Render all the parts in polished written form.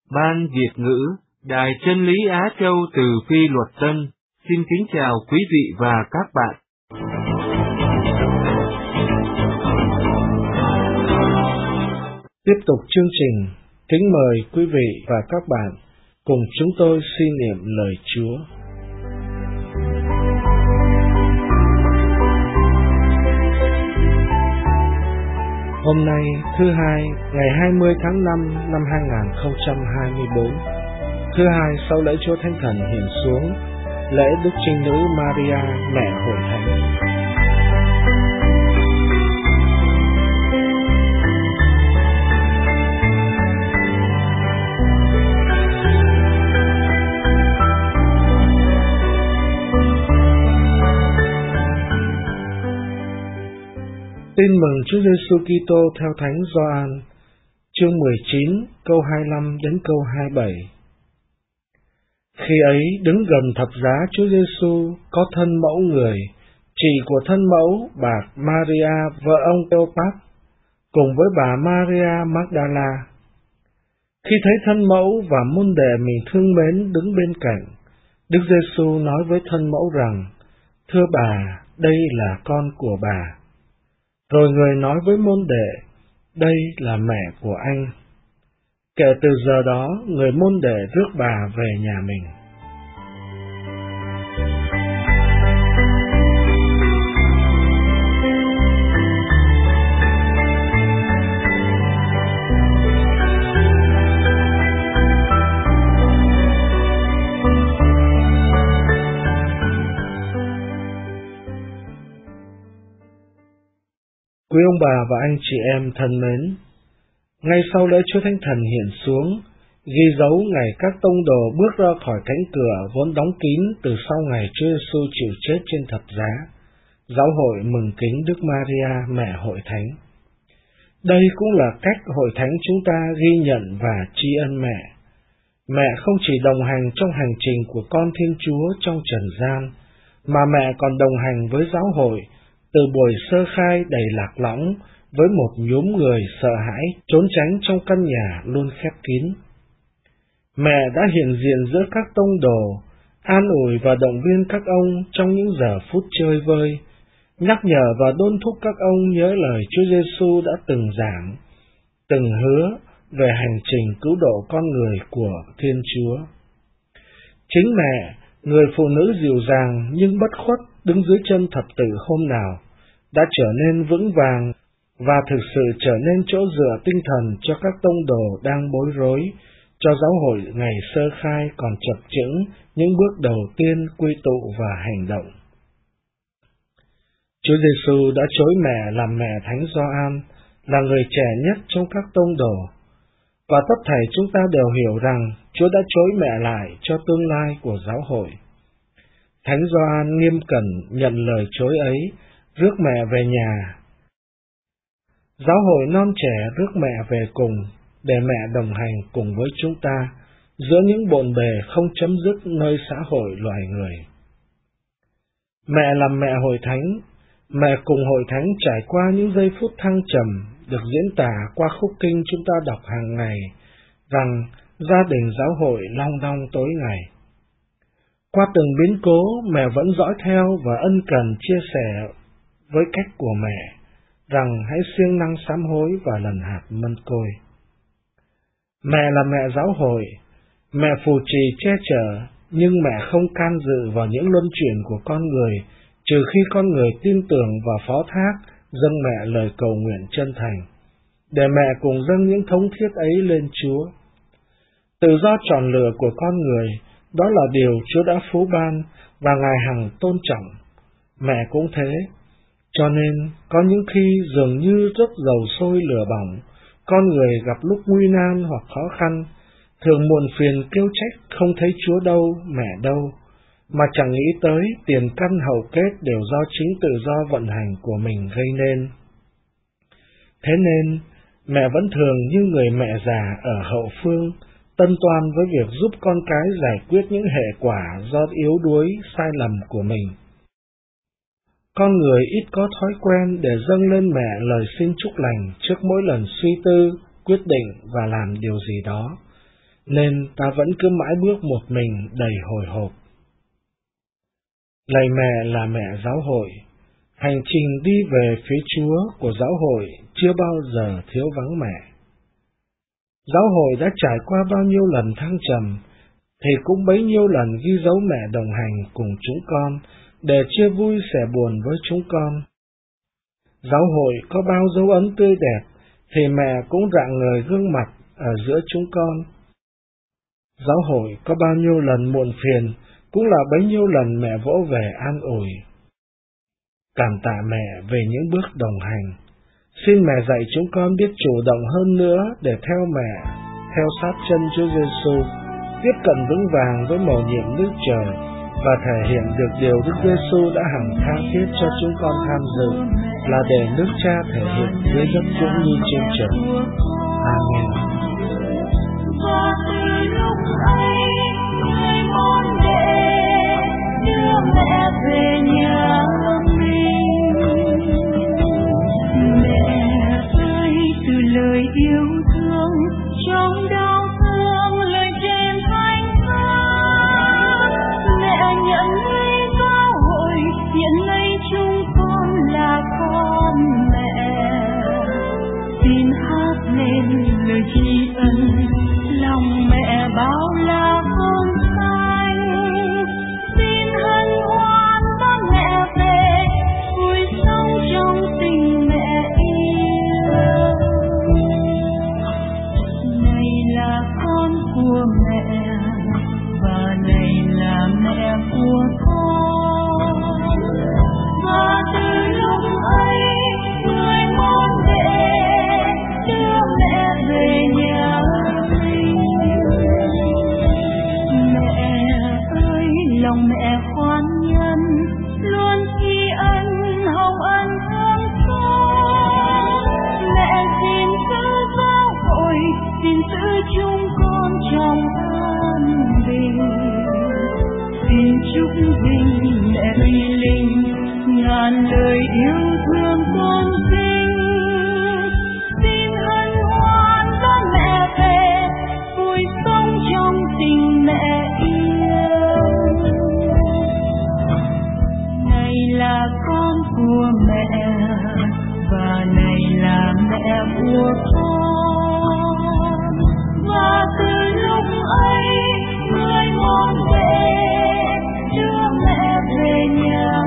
Ban Việt ngữ, Đài Chân lý Á Châu từ Phi Luật Tân, xin kính chào quý vị và các bạn. Tiếp tục chương trình, kính mời quý vị và các bạn cùng chúng tôi suy niệm lời Chúa. Hôm nay, thứ Hai, ngày 20 tháng 5 năm 2024, thứ Hai sau lễ Chúa Thánh Thần hiện xuống, lễ Đức Trinh Nữ Maria, Mẹ Hội Thánh. Tin mừng Chúa Giêsu Kitô theo Thánh Gioan, chương 19, câu 25 đến câu 27. Khi ấy đứng gần thập giá Chúa Giêsu có thân mẫu người, chị của thân mẫu bà Maria vợ ông Cleopas, cùng với bà Maria Magdala. Khi thấy thân mẫu và môn đệ mình thương mến đứng bên cạnh, Đức Giêsu nói với thân mẫu rằng: Thưa bà, đây là con của bà. Rồi người nói với môn đệ: Đây là mẹ của anh. Kể từ giờ đó, người môn đệ rước bà về nhà mình. Quý ông bà và anh chị em thân mến, ngay sau lễ Chúa Thánh Thần hiện xuống, ghi dấu ngày các tông đồ bước ra khỏi cánh cửa vốn đóng kín từ sau ngày Chúa Giêsu chịu chết trên thập giá, giáo hội mừng kính Đức Maria, Mẹ Hội Thánh. Đây cũng là cách Hội Thánh chúng ta ghi nhận và tri ân mẹ. Mẹ không chỉ đồng hành trong hành trình của con Thiên Chúa trong trần gian, mà mẹ còn đồng hành với giáo hội từ buổi sơ khai đầy lạc lõng với một nhóm người sợ hãi trốn tránh trong căn nhà luôn khép kín. Mẹ đã hiện diện giữa các tông đồ, an ủi và động viên các ông trong những giờ phút chơi vơi, nhắc nhở và đôn thúc các ông nhớ lời Chúa Giêsu đã từng giảng, từng hứa về hành trình cứu độ con người của Thiên Chúa. Chính mẹ, người phụ nữ dịu dàng nhưng bất khuất đứng dưới chân thập tự hôm nào, đã trở nên vững vàng và thực sự trở nên chỗ dựa tinh thần cho các tông đồ đang bối rối, cho giáo hội ngày sơ khai còn chập chững những bước đầu tiên quy tụ và hành động. Chúa Giêsu đã chối mẹ làm mẹ Thánh Gioan, là người trẻ nhất trong các tông đồ, và tất thảy chúng ta đều hiểu rằng Chúa đã chối mẹ lại cho tương lai của giáo hội. Thánh Gioan nghiêm cẩn nhận lời chối ấy, rước mẹ về nhà. Giáo hội non trẻ rước mẹ về cùng, để mẹ đồng hành cùng với chúng ta giữa những bộn bề không chấm dứt nơi xã hội loài người. Mẹ làm mẹ Hội Thánh, mẹ cùng Hội Thánh trải qua những giây phút thăng trầm được diễn tả qua khúc kinh chúng ta đọc hàng ngày, rằng gia đình giáo hội long đong tối ngày. Qua từng biến cố, mẹ vẫn dõi theo và ân cần chia sẻ với cách của mẹ, rằng hãy siêng năng sám hối và lần hạt mân côi. Mẹ là mẹ giáo hội, mẹ phù trì che chở, nhưng mẹ không can dự vào những luân chuyển của con người, trừ khi con người tin tưởng và phó thác, dâng mẹ lời cầu nguyện chân thành, để mẹ cùng dâng những thống thiết ấy lên Chúa. Tự do chọn lựa của con người, đó là điều Chúa đã phú ban và Ngài hằng tôn trọng. Mẹ cũng thế. Cho nên, có những khi dường như rất dầu sôi lửa bỏng, con người gặp lúc nguy nan hoặc khó khăn, thường muộn phiền kêu trách không thấy Chúa đâu, mẹ đâu, mà chẳng nghĩ tới tiền căn hậu kết đều do chính tự do vận hành của mình gây nên. Thế nên, mẹ vẫn thường như người mẹ già ở hậu phương, tân toan với việc giúp con cái giải quyết những hệ quả do yếu đuối, sai lầm của mình. Con người ít có thói quen để dâng lên mẹ lời xin chúc lành trước mỗi lần suy tư, quyết định và làm điều gì đó. nên ta vẫn cứ mãi bước một mình đầy hồi hộp. Lạy mẹ là mẹ giáo hội, hành trình đi về phía Chúa của giáo hội chưa bao giờ thiếu vắng mẹ. Giáo hội đã trải qua bao nhiêu lần thăng trầm, thì cũng bấy nhiêu lần ghi dấu mẹ đồng hành cùng chúng con để chia vui sẻ buồn với chúng con. Giáo hội có bao dấu ấn tươi đẹp, thì mẹ cũng rạng ngời gương mặt ở giữa chúng con. Giáo hội có bao nhiêu lần muộn phiền, cũng là bấy nhiêu lần mẹ vỗ về an ủi. Cảm tạ mẹ về những bước đồng hành. Xin mẹ dạy chúng con biết chủ động hơn nữa để theo mẹ, theo sát chân Chúa Giêsu, tiếp cận vững vàng với mầu nhiệm nước trời và thể hiện được điều Đức Giêsu đã hằng tha thiết cho chúng con tham dự, là để nước Cha thể hiện dưới đất cũng như trên trời. Amen. Và từ lúc ấy, người môn đệ đưa mẹ về nhà mình. Mẹ ơi, từ lời yêu thương trong đau thương, lời trên thanh thang, mẹ nhận lấy giáo hội, nhận lấy chúng con là con mẹ. Xin hát lên lời tri ân, lòng mẹ bao la hôn xanh. Xin hân hoan đón mẹ về, vui sống trong tình mẹ yêu. Này là con của mẹ, và này là mẹ của con. Và từ lúc ấy, người môn đệ đưa mẹ về nhà mình. Mẹ ơi, lòng mẹ khoan nhân, luôn tri ân hồng ân thương xót. Mẹ xin giữ giáo hội, xin giữ chúng con trong an bình. Xin chúc vinh mẹ uy linh, ngàn lời yêu thương tôn vinh. Xin hân hoan đón mẹ về, vui sống trong tình mẹ yêu. Này là con của mẹ, và này là mẹ của con. Và từ lúc ấy, người môn đệ đưa mẹ về nhà.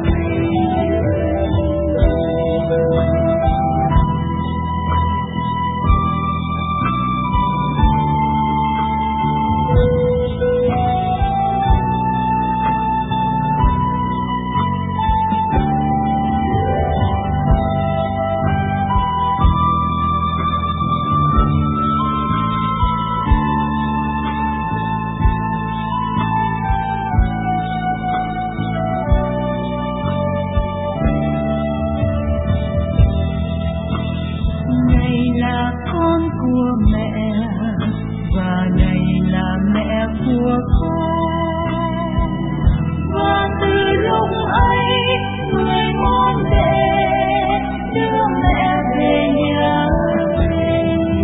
Này là con của mẹ, và này là mẹ của con. Và từ lúc ấy, người môn đệ đưa mẹ về nhà mình.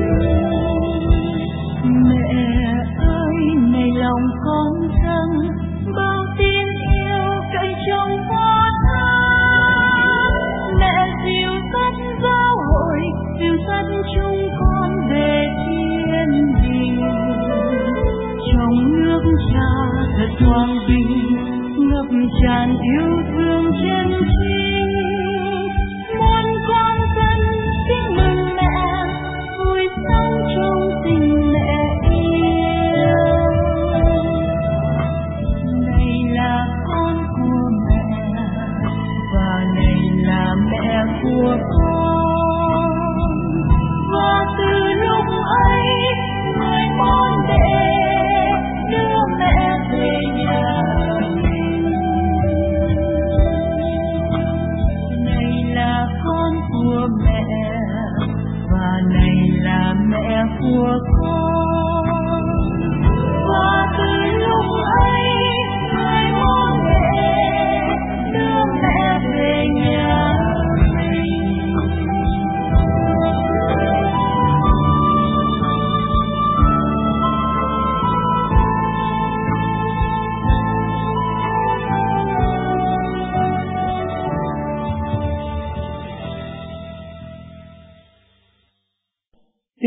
Mẹ ơi, này lòng con dâng bao tin yêu cậy trong hoa thắm. Mẹ dìu dắt giáo hội, dìu dắt chúng con về thiên đình. Trong nước Cha thật quang vinh, ngập tràn yêu thương chân chính. Muôn con dân tiếng mừng mẹ, vui sống trong tình mẹ yêu. Này là con của mẹ, và này là mẹ của con. Và từ lúc ấy, người môn đệ đưa mẹ về nhà mình.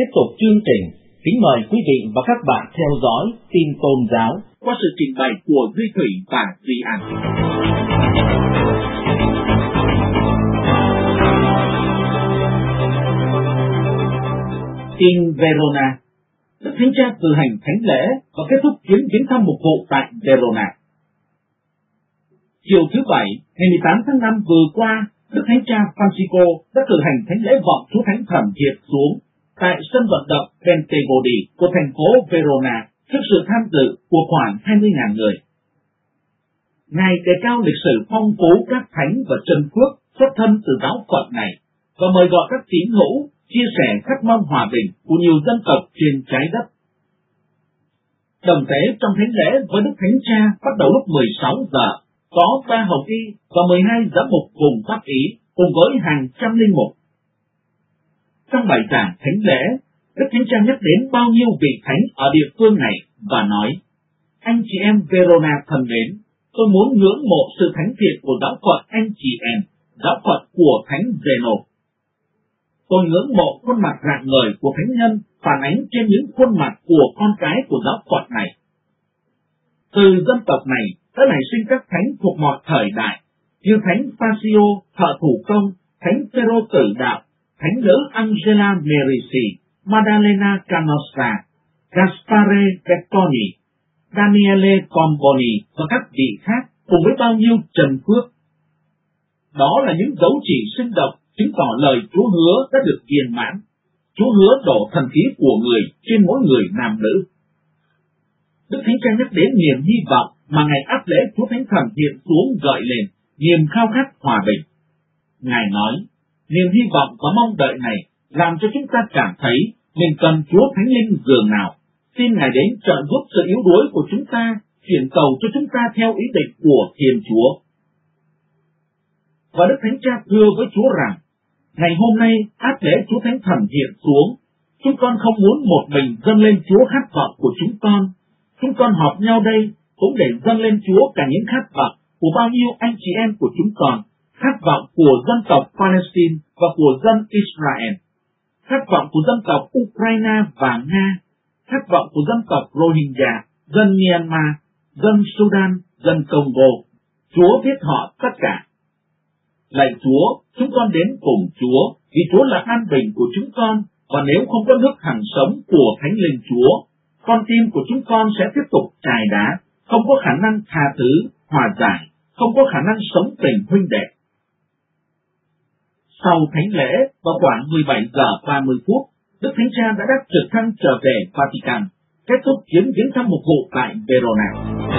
tiếp tục chương trình, kính mời quý vị và các bạn theo dõi tin tôn giáo qua sự trình bày của Duy Thủy và Duy An. Tin Verona. Đức Thánh Cha cử hành thánh lễ và kết thúc chuyến viếng thăm mục vụ tại Verona. Chiều thứ Bảy, ngày 18 tháng 5 vừa qua, Đức Thánh Cha Francisco đã cử hành thánh lễ vọng Chúa Thánh Thần Hiện xuống tại sân vận động Bentegodi của thành phố Verona trước sự tham dự của khoảng 20.000 người. Ngài đề cao lịch sử phong phú các thánh và chân phước xuất thân từ giáo phận này và mời gọi các tín hữu chia sẻ khát mong hòa bình của nhiều dân tộc trên trái đất. Đồng tế trong thánh lễ với Đức Thánh Cha bắt đầu lúc 16 giờ, có 3 hồng y và 12 giám mục cùng pháp ý cùng với hàng trăm linh mục. Trong bài giảng thánh lễ, Đức Thánh Cha nhắc đến bao nhiêu vị thánh ở địa phương này và nói: anh chị em Verona thân mến, tôi muốn ngưỡng mộ sự thánh thiện của giáo phận anh chị em, giáo phận của Thánh Zeno. Tôi ngưỡng mộ khuôn mặt rạng ngời của thánh nhân phản ánh trên những khuôn mặt của con cái của giáo phận này. Từ dân tộc này đã nảy sinh các thánh thuộc mọi thời đại, như thánh Fasio thợ thủ công, thánh Phêrô tử đạo, thánh nữ Angela Merici, Maddalena Canossa, Gaspare Bettoni, Daniele Comboni và các vị khác cùng với bao nhiêu trần phước. Đó là những dấu chỉ sinh động chứng tỏ lời Chúa hứa đã được viên mãn. Chúa hứa đổ thần khí của người trên mỗi người nam nữ. Đức Thánh Cha nhắc đến niềm hy vọng mà ngày áp lễ Chúa Thánh Thần hiện xuống gợi lên, niềm khao khát hòa bình. Ngài nói, niềm hy vọng và mong đợi này làm cho chúng ta cảm thấy mình cần Chúa Thánh Linh dường nào. Xin Ngài đến trợ giúp sự yếu đuối của chúng ta, chuyển cầu cho chúng ta theo ý định của Thiên Chúa. Và Đức Thánh Cha thưa với Chúa rằng, ngày hôm nay áp lễ Chúa Thánh Thần hiện xuống, chúng con không muốn một mình dâng lên Chúa khát vọng của chúng con. Chúng con họp nhau đây cũng để dâng lên Chúa cả những khát vọng của bao nhiêu anh chị em của chúng con, khát vọng của dân tộc Palestine và của dân Israel, khát vọng của dân tộc Ukraine và Nga, khát vọng của dân tộc Rohingya, dân Myanmar, dân Sudan, dân Congo. Chúa biết họ tất cả. Lạy Chúa, chúng con đến cùng Chúa, vì Chúa là an bình của chúng con, và nếu không có nước hằng sống của Thánh Linh Chúa, con tim của chúng con sẽ tiếp tục chài đá, không có khả năng tha thứ, hòa giải, không có khả năng sống tình huynh đệ. Sau thánh lễ, vào khoảng 17 giờ 30 phút, Đức Thánh Cha đã đáp trực thăng trở về Vatican, kết thúc chuyến viếng thăm mục vụ tại Verona.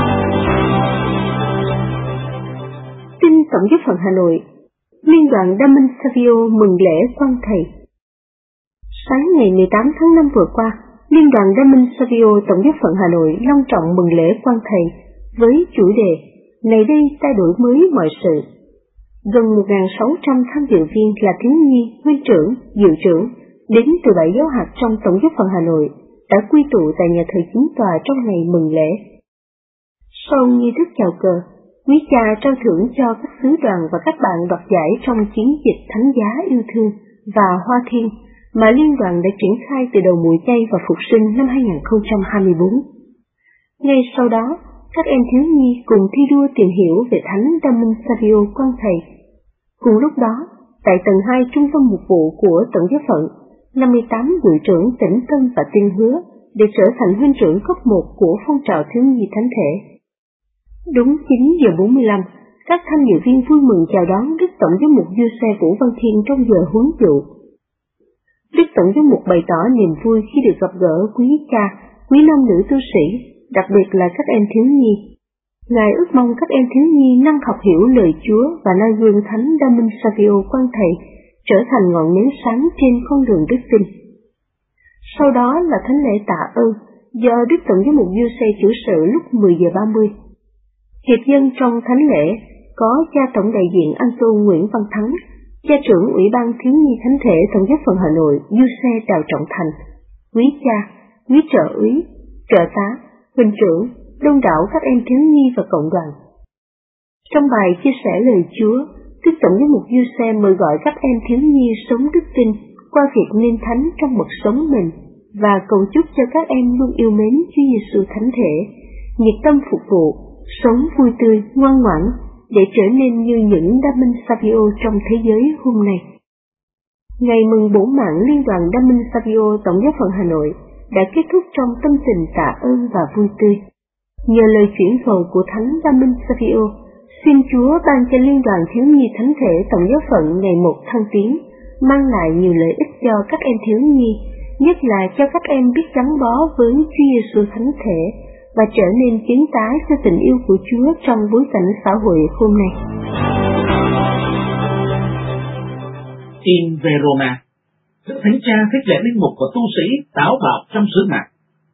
Tin Tổng giáo phận Hà Nội, Liên đoàn Damen Savio mừng lễ quan thầy. Sáng ngày 18 tháng 5 vừa qua, Liên đoàn Damen Savio Tổng giáo phận Hà Nội long trọng mừng lễ quan thầy với chủ đề "Ngày đây ta đổi mới mọi sự". Gần 1.600 tham dự viên là thiếu nhi, huynh trưởng, dự trưởng đến từ 7 giáo hạt trong Tổng giáo phận Hà Nội đã quy tụ tại nhà thờ chính tòa trong ngày mừng lễ. Sau nghi thức chào cờ, quý cha trao thưởng cho các sứ đoàn và các bạn đoạt giải trong chiến dịch Thánh giá yêu thương và Hoa Thiên mà liên đoàn đã triển khai từ đầu mùa chay và phục sinh năm 2024. Ngay sau đó, các em thiếu nhi cùng thi đua tìm hiểu về Thánh Damen Savio quan thầy. Cùng lúc đó, tại tầng 2 trung tâm mục vụ của Tổng giáo phận, 58 dự trưởng tỉnh Tân và Tiên Hứa để trở thành huynh trưởng cấp 1 của phong trào thiếu nhi thánh thể. Đúng 9 giờ 45, các tham dự viên vui mừng chào đón Đức Tổng giám mục Giuse Vũ Văn Thiên trong giờ huấn dụ. Đức Tổng giám mục bày tỏ niềm vui khi được gặp gỡ quý cha, quý nam nữ tu sĩ, đặc biệt là các em thiếu nhi. Ngài ước mong các em thiếu nhi năng học hiểu lời Chúa và noi gương Thánh Damen Savio quan thầy trở thành ngọn nến sáng trên con đường đức tin. Sau đó là thánh lễ tạ ơn do Đức Tổng giám mục Giuse chủ sự lúc 10 giờ 30. Hiệp dân trong thánh lễ có cha tổng đại diện Anh Tu Nguyễn Văn Thắng, cha trưởng Ủy ban Thiếu nhi Thánh thể Tổng giáo phận Hà Nội Giuse Đào Trọng Thành, quý cha, quý trợ úy, trợ tá, huynh trưởng, đông đảo các em thiếu nhi và cộng đoàn. Trong bài chia sẻ lời Chúa, Đức Tổng giám mục Giuse mời gọi các em thiếu nhi sống đức tin qua việc nên thánh trong bậc sống mình và cầu chúc cho các em luôn yêu mến Chúa Giêsu thánh thể, nhiệt tâm phục vụ, sống vui tươi, ngoan ngoãn để trở nên như những đa minh Savio trong thế giới hôm nay. Ngày mừng bổ mạng Liên đoàn Đa minh Savio Tổng giáo phận Hà Nội đã kết thúc trong tâm tình tạ ơn và vui tươi. Nhờ lời chuyển cầu của Thánh Đa minh Savio, xin Chúa ban cho Liên đoàn Thiếu nhi Thánh thể Tổng giáo phận ngày một thăng tiến, mang lại nhiều lợi ích cho các em thiếu nhi, nhất là cho các em biết gắn bó với Chúa Giêsu thánh thể và trở nên chứng tái cho tình yêu của Chúa trong bối cảnh xã hội hôm nay. In Verona, Đức Thánh Cha khích lệ linh mục và tu sĩ táo bạo trong sứ mạng.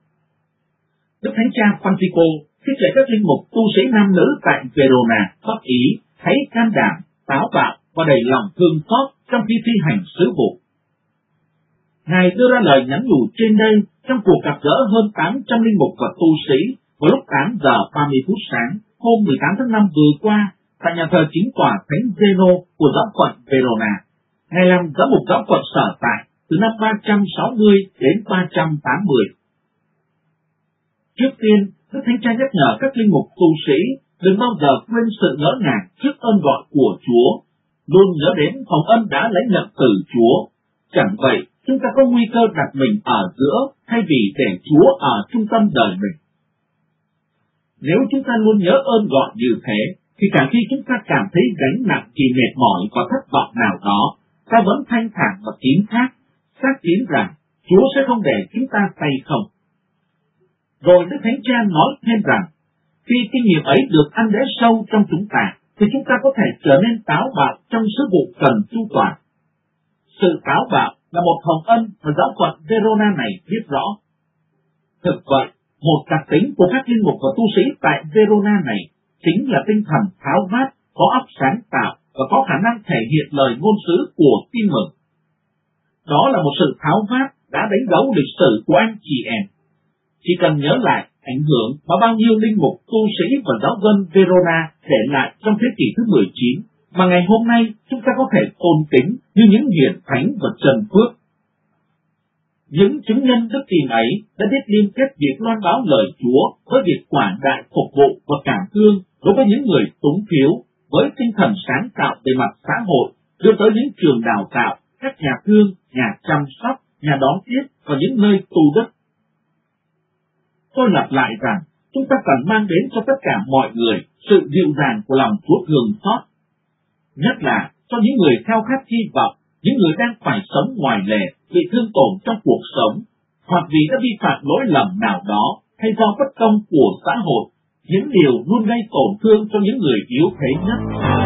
Đức Thánh Cha Francisco khích lệ các linh mục tu sĩ nam nữ tại Verona góp ý hãy can đảm, táo bạo và đầy lòng thương xót trong khi thi hành sứ vụ. Ngài đưa ra lời nhắn nhủ trên đây trong cuộc gặp gỡ hơn 800 linh mục và tu sĩ vào lúc 8 giờ 30 phút sáng hôm 18 tháng 5 vừa qua tại nhà thờ chính tòa Thánh Zeno của giáo phận Verona. Ngài làm giám mục giáo phận sở tại từ năm 360 đến 380. Trước tiên, Đức Thánh Cha nhắc nhở các linh mục tu sĩ đừng bao giờ quên sự ngỡ ngàng trước ơn gọi của Chúa, luôn nhớ đến hồng ân đã lãnh nhận từ Chúa. Chẳng vậy, chúng ta có nguy cơ đặt mình ở giữa thay vì để Chúa ở trung tâm đời mình. Nếu chúng ta luôn nhớ ơn gọi như thế, thì cả khi chúng ta cảm thấy gánh nặng vì mệt mỏi và thất vọng nào đó, ta vẫn thanh thản và tín thác, xác tín rằng Chúa sẽ không để chúng ta tay không. Rồi Đức Thánh Cha nói thêm rằng, khi kinh nghiệm ấy được ăn để sâu trong chúng ta, thì chúng ta có thể trở nên táo bạo trong sứ vụ cần chu toàn. Sự táo bạo là một hồng ân mà giáo phận Verona này biết rõ. Thực vậy, một đặc tính của các linh mục và tu sĩ tại Verona này chính là tinh thần tháo vát, có óc sáng tạo và có khả năng thể hiện lời ngôn sứ của tin mừng. Đó là một sự tháo vát đã đánh dấu lịch sử của anh chị em. Chỉ cần nhớ lại ảnh hưởng mà bao nhiêu linh mục, tu sĩ và giáo dân Verona để lại trong thế kỷ thứ 19, mà ngày hôm nay chúng ta có thể tôn kính như những hiển thánh và trần phước. Những chứng nhân đức tin ấy đã biết liên kết việc loan báo lời Chúa với việc quảng đại phục vụ và cảm thương đối với những người túng thiếu, với tinh thần sáng tạo về mặt xã hội, đưa tới những trường đào tạo, các nhà thương, nhà chăm sóc, nhà đón tiếp và những nơi tu đức. Tôi lặp lại rằng, chúng ta cần mang đến cho tất cả mọi người sự dịu dàng của lòng Chúa thương xót. Nhất là cho những người khao khát hy vọng, những người đang phải sống ngoài lề, bị thương tổn trong cuộc sống, hoặc vì đã vi phạm lỗi lầm nào đó, hay do bất công của xã hội, những điều luôn gây tổn thương cho những người yếu thế nhất.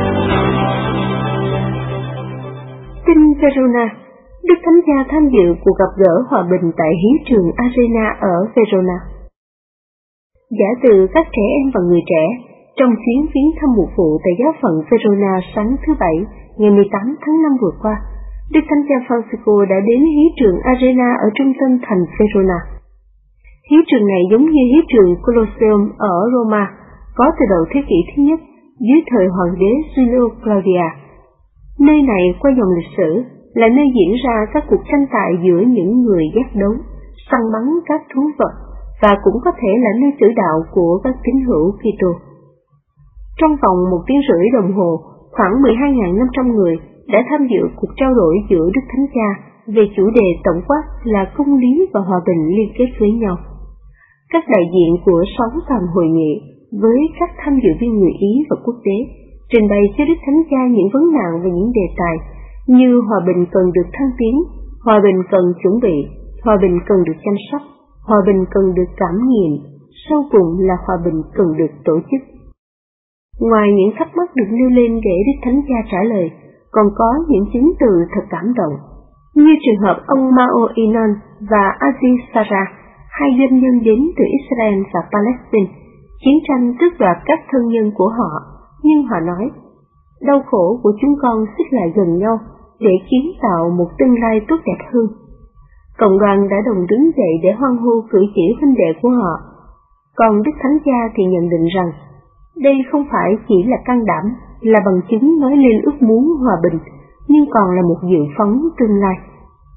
Tin Verona, Đức Thánh Cha tham dự cuộc gặp gỡ hòa bình tại hiến trường Arena ở Verona. Giả từ các trẻ em và người trẻ, trong chuyến viếng thăm mục vụ tại giáo phận Verona sáng thứ Bảy, ngày 18 tháng 5 vừa qua, Đức Thánh Cha Francisco đã đến hiến trường Arena ở trung tâm thành Verona. Hiến trường này giống như hiến trường Colosseum ở Roma, có từ đầu thế kỷ thứ nhất dưới thời hoàng đế Julio Claudia. Nơi này qua dòng lịch sử là nơi diễn ra các cuộc tranh tài giữa những người ghét đấu, săn bắn các thú vật, và cũng có thể là nơi tử đạo của các tín hữu Kitô. Trong vòng 1 tiếng rưỡi đồng hồ, khoảng 12.500 người đã tham dự cuộc trao đổi giữa Đức Thánh Cha về chủ đề tổng quát là công lý và hòa bình liên kết với nhau. Các đại diện của 6 đoàn hội nghị với các tham dự viên người Ý và quốc tế trình bày cho Đức Thánh Cha những vấn nạn và những đề tài như hòa bình cần được thăng tiến, hòa bình cần chuẩn bị, hòa bình cần được chăm sóc, hòa bình cần được cảm nghiệm, sau cùng là hòa bình cần được tổ chức. Ngoài những thắc mắc được nêu lên để Đức Thánh Cha trả lời, còn có những chứng từ thật cảm động, như trường hợp ông Mao Inon và Aziz Sarah, 2 doanh nhân đến từ Israel và Palestine. Chiến tranh tước đoạt các thân nhân của họ, nhưng họ nói, đau khổ của chúng con xích lại gần nhau để kiến tạo một tương lai tốt đẹp hơn. Cộng đoàn đã đồng đứng dậy để hoan hô cử chỉ huynh đệ của họ. Còn Đức Thánh Cha thì nhận định rằng, đây không phải chỉ là can đảm, là bằng chứng nói lên ước muốn hòa bình, nhưng còn là một dự phóng tương lai.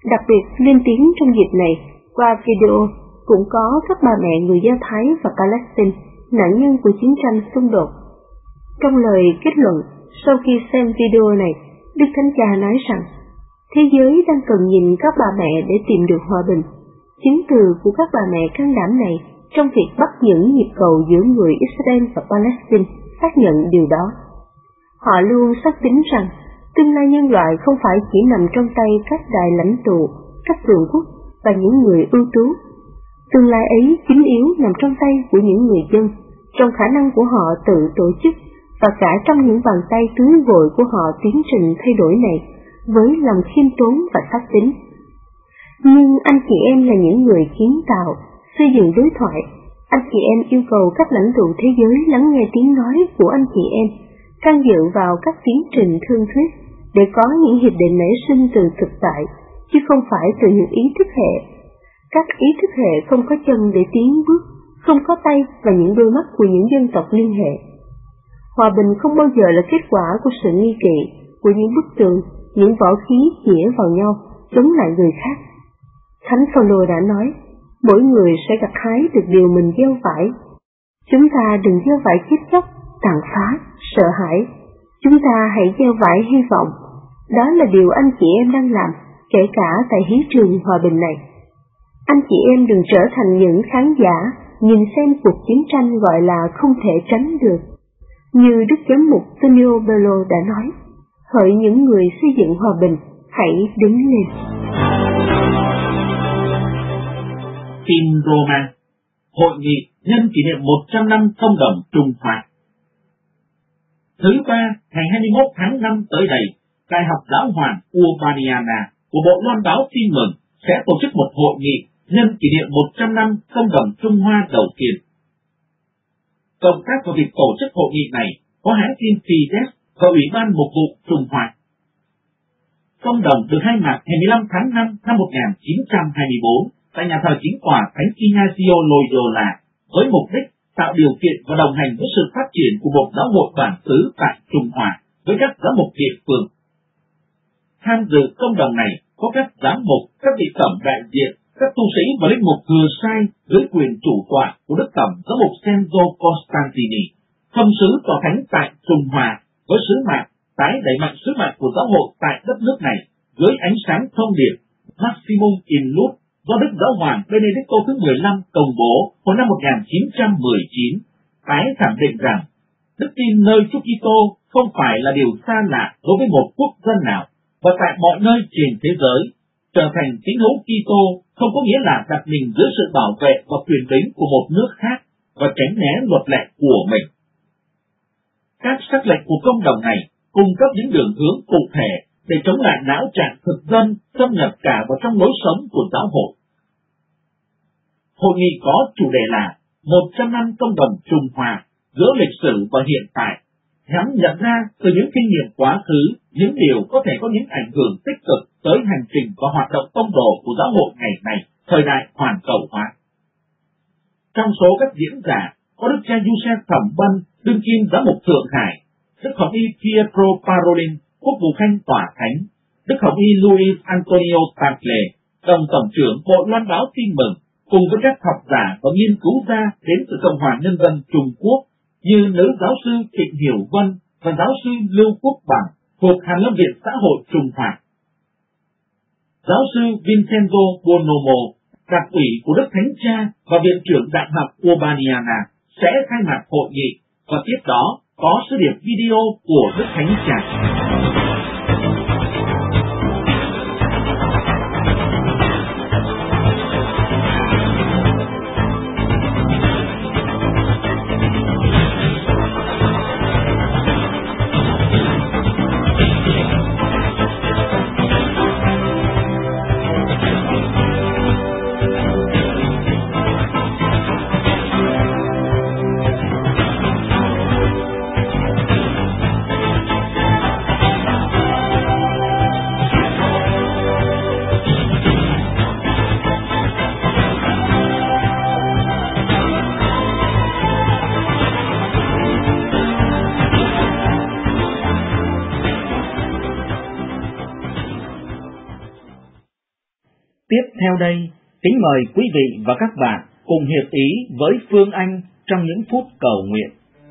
Đặc biệt lên tiếng trong dịp này qua video cũng có các bà mẹ người Do Thái và Palestine, nạn nhân của chiến tranh xung đột. Trong lời kết luận sau khi xem video này, Đức Thánh Cha nói rằng thế giới đang cần nhìn các bà mẹ để tìm được hòa bình. Chứng từ của các bà mẹ can đảm này trong việc bắt những nhịp cầu giữa người Israel và Palestine xác nhận điều đó. Họ luôn xác tín rằng tương lai nhân loại không phải chỉ nằm trong tay các đại lãnh tụ, các cường quốc và những người ưu tú. Tương lai ấy chính yếu nằm trong tay của những người dân, trong khả năng của họ tự tổ chức và cả trong những bàn tay tưới vội của họ tiến trình thay đổi này với lòng khiêm tốn và xác tín. Nhưng anh chị em là những người kiến tạo, xây dựng đối thoại. Anh chị em yêu cầu các lãnh tụ thế giới lắng nghe tiếng nói của anh chị em, can dự vào các tiến trình thương thuyết để có những hiệp định nảy sinh từ thực tại, chứ không phải từ những ý thức hệ. Các ý thức hệ không có chân để tiến bước, không có tay và những đôi mắt của những dân tộc liên hệ. Hòa bình không bao giờ là kết quả của sự nghi kỵ, của những bức tường, những võ khí chĩa vào nhau, chống lại người khác. Thánh Phaolô đã nói, mỗi người sẽ gặt hái được điều mình gieo phải. Chúng ta đừng gieo vải chết chóc, tàn phá, sợ hãi. Chúng ta hãy gieo vải hy vọng. Đó là điều anh chị em đang làm, kể cả tại hiến trường hòa bình này. Anh chị em đừng trở thành những khán giả nhìn xem cuộc chiến tranh gọi là không thể tránh được. Như Đức Giám mục Tonio Bello đã nói, hỡi những người xây dựng hòa bình, hãy đứng lên. Tin Roma, hội nghị nhân kỷ niệm 100 năm thông đồng Trung Hoa. Thứ ba, ngày 21 tháng 5 tới đây, Đại học Giáo hoàng Urbaniana của Bộ Loan báo Tin mừng sẽ tổ chức một hội nghị nhân kỷ niệm 100 năm thông đồng Trung Hoa đầu tiên. Cộng tác vào việc tổ chức hội nghị này có hãng tin Fides và Ủy ban Mục vụ Trung Hoa. Thông đồng được khai mạc ngày 15 tháng 5 năm 1924 tại nhà thờ chính tòa Thánh Ignacio Loyola với mục đích tạo điều kiện và đồng hành với sự phát triển của một giáo hội bản xứ tại Trung Hoa với các giám mục địa phương. Tham dự công đồng này có các giám mục, các vị tổng đại diện, các tu sĩ và linh mục thừa sai dưới quyền chủ tọa của Đức Tổng giám mục Senzo Costantini, thông sứ tòa thánh tại Trung Hoa với sứ mạng tái đẩy mạnh sứ mạng của giáo hội tại đất nước này dưới ánh sáng thông điệp Maximum in Lux do Đức Giáo hoàng Benedicto thứ 15 công bố vào năm 1919, tái khẳng định rằng đức tin nơi Chúa Kitô không phải là điều xa lạ đối với một quốc dân nào và tại mọi nơi trên thế giới. Trở thành tín hữu Kitô không có nghĩa là đặt mình dưới sự bảo vệ và quyền bính của một nước khác và tránh né luật lệ của mình. Các sắc lệnh của công đồng này cung cấp những đường hướng cụ thể để chống lại não trạng thực dân xâm nhập cả vào trong lối sống của giáo hội. Hội nghị có chủ đề là 100 năm công đồng Trung Hoa giữa lịch sử và hiện tại, nhằm nhận ra từ những kinh nghiệm quá khứ những điều có thể có những ảnh hưởng tích cực tới hành trình và hoạt động tông đồ của giáo hội ngày nay, thời đại hoàn cầu hóa. Trong số các diễn giả có Đức cha Giuse Thẩm Bân, đương kim giám mục Thượng Hải, Đức Hồng y Pietro Parolin, quốc vụ khanh tòa thánh, Đức Hồng y Luis Antonio Tagle, đồng tổng trưởng Bộ Loan báo Tin mừng, cùng với các học giả và nghiên cứu gia đến từ Cộng hòa Nhân dân Trung Quốc như nữ giáo sư Trịnh Hiểu Vân và giáo sư Lưu Quốc Bằng thuộc Hàn Lâm Viện Xã hội Trung Hoa. Giáo sư Vincenzo Bonomo, đặc ủy của Đức Thánh Cha và Viện trưởng Đại học Urbaniana sẽ khai mạc hội nghị và tiếp đó có sứ điệp video của Đức Thánh Cha. Tiếp theo đây, kính mời quý vị và các bạn cùng hiệp ý với Phương Anh trong những phút cầu nguyện.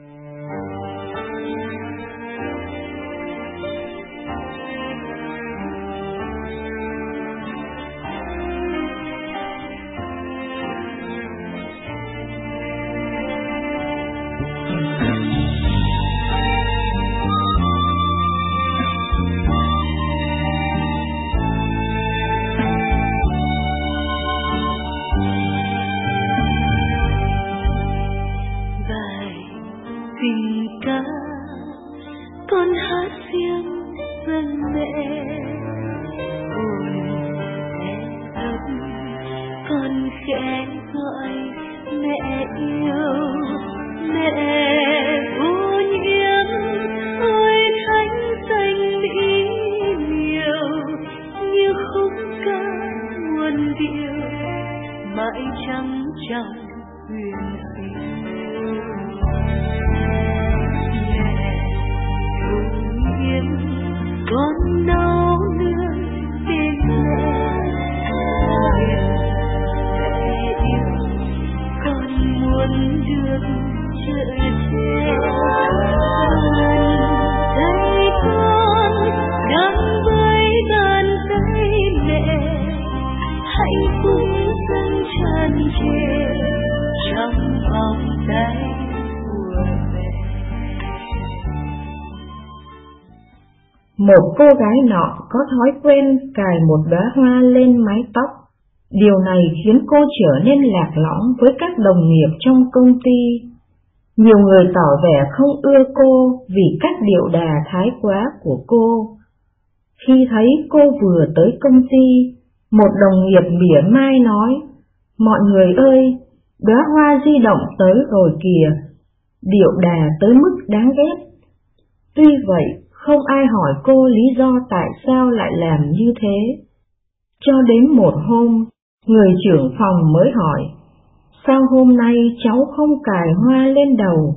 Một cô gái nọ có thói quen cài một đóa hoa lên mái tóc. Điều này khiến cô trở nên lạc lõng với các đồng nghiệp trong công ty. Nhiều người tỏ vẻ không ưa cô vì cách điệu đà thái quá của cô. Khi thấy cô vừa tới công ty, một đồng nghiệp mỉa mai nói: "Mọi người ơi, đóa hoa di động tới rồi kìa, điệu đà tới mức đáng ghét." Tuy vậy, không ai hỏi cô lý do tại sao lại làm như thế. Cho đến một hôm, người trưởng phòng mới hỏi: "Sao hôm nay cháu không cài hoa lên đầu?"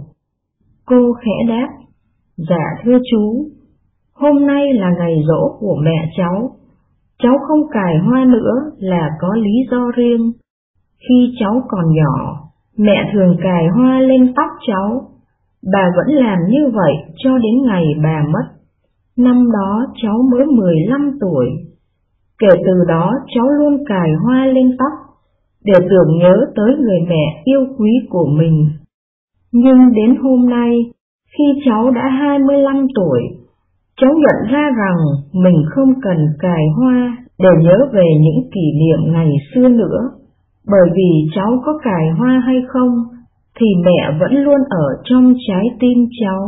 Cô khẽ đáp: "Dạ thưa chú, hôm nay là ngày giỗ của mẹ cháu không cài hoa nữa là có lý do riêng. Khi cháu còn nhỏ, mẹ thường cài hoa lên tóc cháu. Bà vẫn làm như vậy cho đến ngày bà mất. Năm đó cháu mới 15 tuổi. Kể từ đó cháu luôn cài hoa lên tóc để tưởng nhớ tới người mẹ yêu quý của mình. Nhưng đến hôm nay, khi cháu đã 25 tuổi, cháu nhận ra rằng mình không cần cài hoa để nhớ về những kỷ niệm ngày xưa nữa, bởi vì cháu có cài hoa hay không thì mẹ vẫn luôn ở trong trái tim cháu."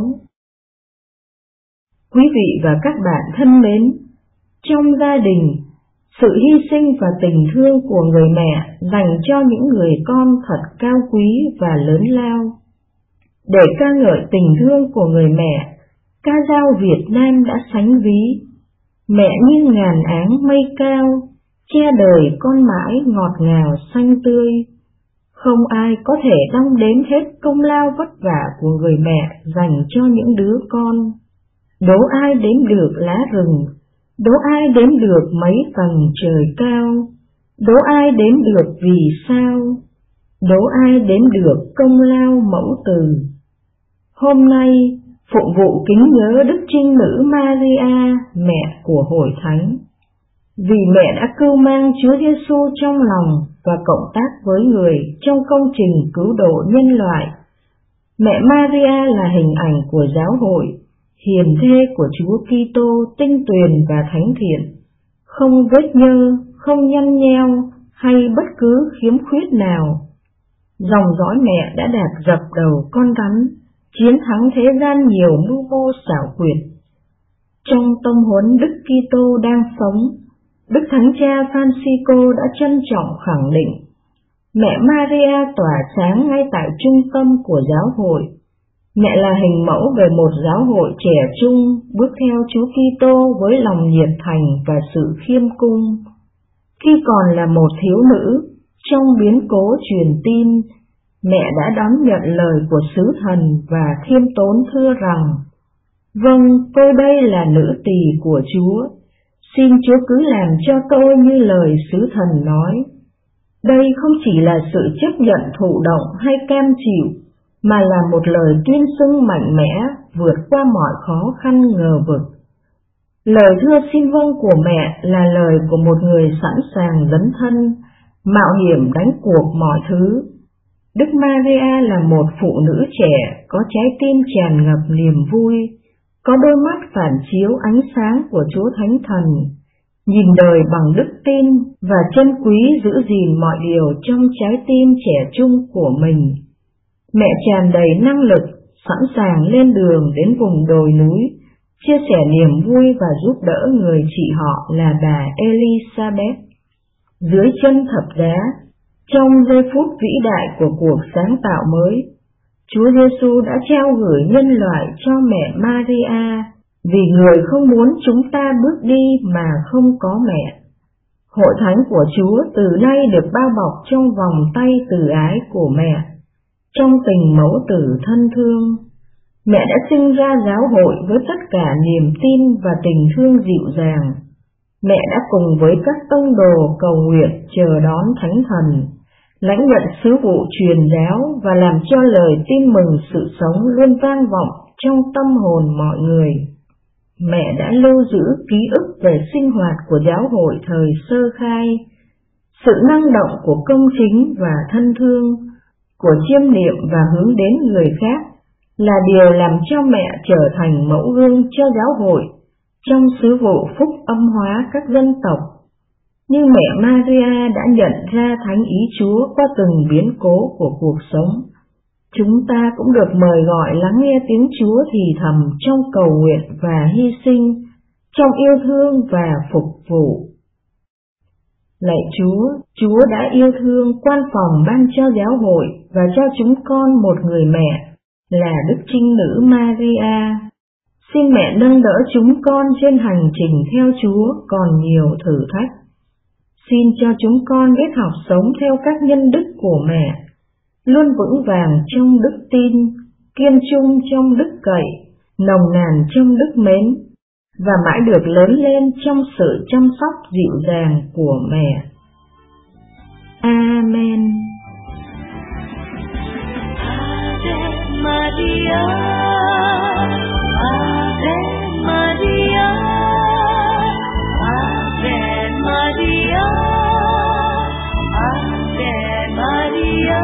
Quý vị và các bạn thân mến, trong gia đình, sự hy sinh và tình thương của người mẹ dành cho những người con thật cao quý và lớn lao. Để ca ngợi tình thương của người mẹ, ca dao Việt Nam đã sánh ví: "Mẹ như ngàn áng mây cao, che đời con mãi ngọt ngào xanh tươi." Không ai có thể đong đếm hết công lao vất vả của người mẹ dành cho những đứa con. Đố ai đếm được lá rừng, đố ai đếm được mấy tầng trời cao, đố ai đếm được vì sao, đố ai đếm được công lao mẫu từ. Hôm nay, phụng vụ kính nhớ Đức Trinh Nữ Maria, mẹ của Hội Thánh. Vì mẹ đã cưu mang Chúa Giêsu trong lòng và cộng tác với người trong công trình cứu độ nhân loại, mẹ Maria là hình ảnh của giáo hội, hiền thê của Chúa Kitô tinh tuyền và thánh thiện, không vết nhơ, không nhăn nheo hay bất cứ khiếm khuyết nào. Dòng dõi mẹ đã đạp dập đầu con rắn, chiến thắng thế gian nhiều mưu mô xảo quyệt. Trong tâm huấn Đức Kitô đang sống, Đức Thánh Cha Francisco đã trân trọng khẳng định: mẹ Maria tỏa sáng ngay tại trung tâm của giáo hội. Mẹ là hình mẫu về một giáo hội trẻ trung bước theo Chúa Kitô với lòng nhiệt thành và sự khiêm cung. Khi còn là một thiếu nữ, trong biến cố truyền tin, mẹ đã đón nhận lời của sứ thần và khiêm tốn thưa rằng: "Vâng, tôi đây là nữ tỳ của Chúa, Xin Chúa cứ làm cho tôi như lời sứ thần nói. Đây không chỉ là sự chấp nhận thụ động hay cam chịu, mà là một lời tuyên xưng mạnh mẽ vượt qua mọi khó khăn ngờ vực. Lời thưa xin vâng của mẹ là lời của một người sẵn sàng dấn thân, mạo hiểm đánh cuộc mọi thứ. Đức Maria là một phụ nữ trẻ có trái tim tràn ngập niềm vui, có đôi mắt phản chiếu ánh sáng của Chúa Thánh Thần, nhìn đời bằng đức tin và trân quý giữ gìn mọi điều trong trái tim trẻ trung của mình. Mẹ tràn đầy năng lực, sẵn sàng lên đường đến vùng đồi núi, chia sẻ niềm vui và giúp đỡ người chị họ là bà Elizabeth. Dưới chân thập giá, trong giây phút vĩ đại của cuộc sáng tạo mới, Chúa Giêsu đã trao gửi nhân loại cho mẹ Maria, vì người không muốn chúng ta bước đi mà không có mẹ. Hội thánh của Chúa từ nay được bao bọc trong vòng tay từ ái của mẹ, trong tình mẫu tử thân thương. Mẹ đã sinh ra giáo hội với tất cả niềm tin và tình thương dịu dàng. Mẹ đã cùng với các tông đồ cầu nguyện chờ đón Thánh Thần, lãnh nhận sứ vụ truyền giáo và làm cho lời tin mừng sự sống luôn vang vọng trong tâm hồn mọi người. Mẹ đã lưu giữ ký ức về sinh hoạt của giáo hội thời sơ khai, sự năng động của công chính và thân thương, của chiêm niệm và hướng đến người khác là điều làm cho mẹ trở thành mẫu gương cho giáo hội trong sứ vụ phúc âm hóa các dân tộc. Nhưng mẹ Maria đã nhận ra thánh ý Chúa qua từng biến cố của cuộc sống. Chúng ta cũng được mời gọi lắng nghe tiếng Chúa thì thầm trong cầu nguyện và hy sinh, trong yêu thương và phục vụ. Lạy Chúa, Chúa đã yêu thương quan phòng ban cho giáo hội và cho chúng con một người mẹ là Đức Trinh Nữ Maria. Xin mẹ nâng đỡ chúng con trên hành trình theo Chúa còn nhiều thử thách. Xin cho chúng con biết học sống theo các nhân đức của mẹ, luôn vững vàng trong đức tin, kiên trung trong đức cậy, nồng nàn trong đức mến, và mãi được lớn lên trong sự chăm sóc dịu dàng của mẹ. Amen. Ave Maria, Ave Maria, Ave Maria, Ave Maria.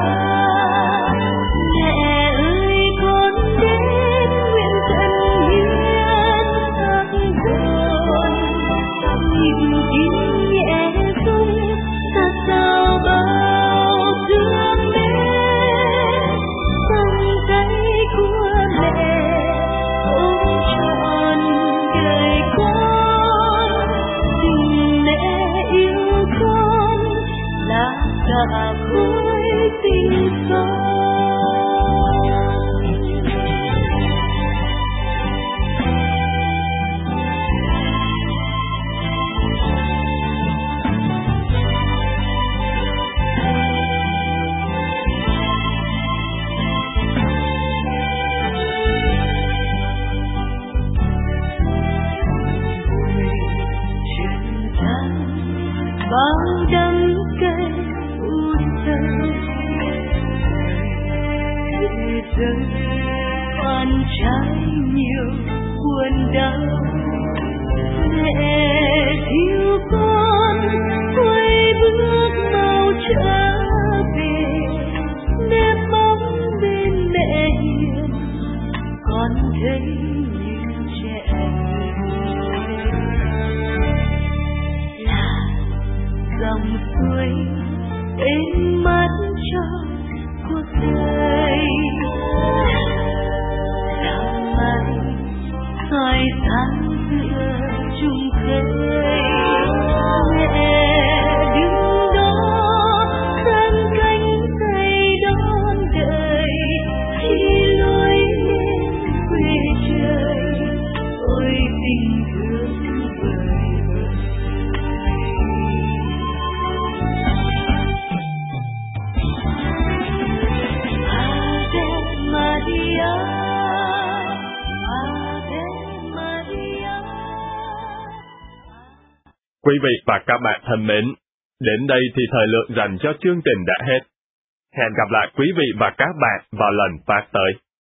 Mẹ ơi con đến nguyện trần hiến các con, nhịp tim nhẹ rung sát sao bao thương mến, vòng tay của mẹ ôm trọn đời con, tình mẹ yêu con là cả khối tình son. Bao đắng cay u sầu, thế giới oan trái nhiều buồn đau. Mẹ thiếu con quay bước mau trở về, nếp bóng bên mẹ hiền, con thấy như trẻ dòng suối êm mắt cho cuộc đời. Sáng mai soi sáng giữa chung khơi, mẹ đứng đó Quý vị và các bạn thân mến, đến đây thì thời lượng dành cho chương trình đã hết. Hẹn gặp lại quý vị và các bạn vào lần phát tới.